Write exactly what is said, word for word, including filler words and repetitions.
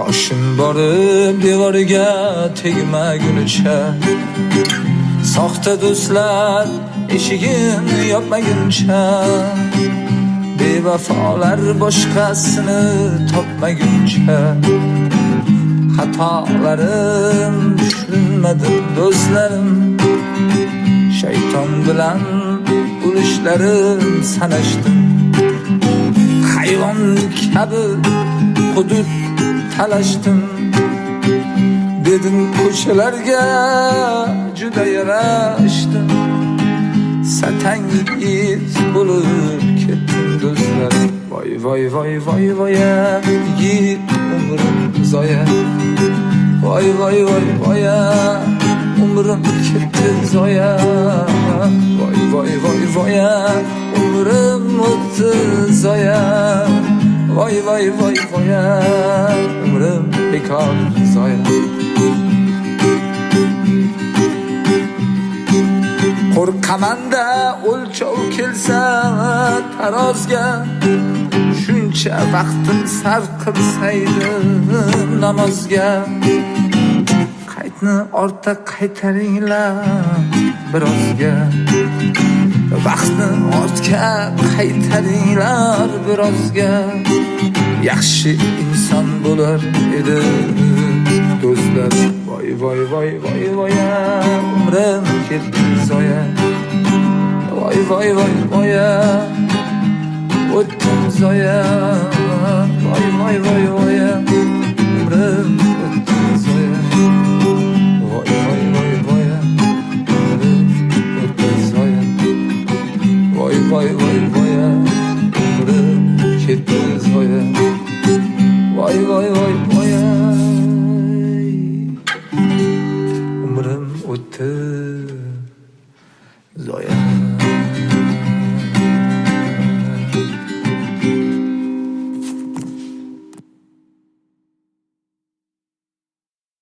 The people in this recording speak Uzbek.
boshim borib devoriga tegmagunicha, soxta do'stlar eshigini yopmaguncha, bevafolar boshqasini topmaguncha, xatolarim tushunmadi do'stlarim, shayton bilan ulushlarim sanashdim, hayvon kabi hudud talashdim, dedim ko'chalarga juda yarashdim, satangiz bo'lib ketdim do'stlarim. Voy voy voy voy voy yigit umrim zoya, voy voy voy voy umrim ketdi zoya, voy voy voy voy umrim o'tdi zoya, voy voy voy voy umrim bekor zoya. Qo'rqamanda o'lchov kelsa tarozga, shuncha vaqtim sarf qilsaydim namozga, qaytni ortda qaytaringlar birozga, vaqtni ortga qaytaringlar birozga, yaxshi inson bo'lar edi do'stlar. Voy voy voy voy voy umrim ketdi zoya, voy voy voy voy o'tdim zoya, voy voy voy voy umrim o'tdi zoya, voy voy voy voy umrim o'tdi zoya, voy voy voy voy umrim ketdi zoya, voy voy voy voy umrim o'tdi zoya.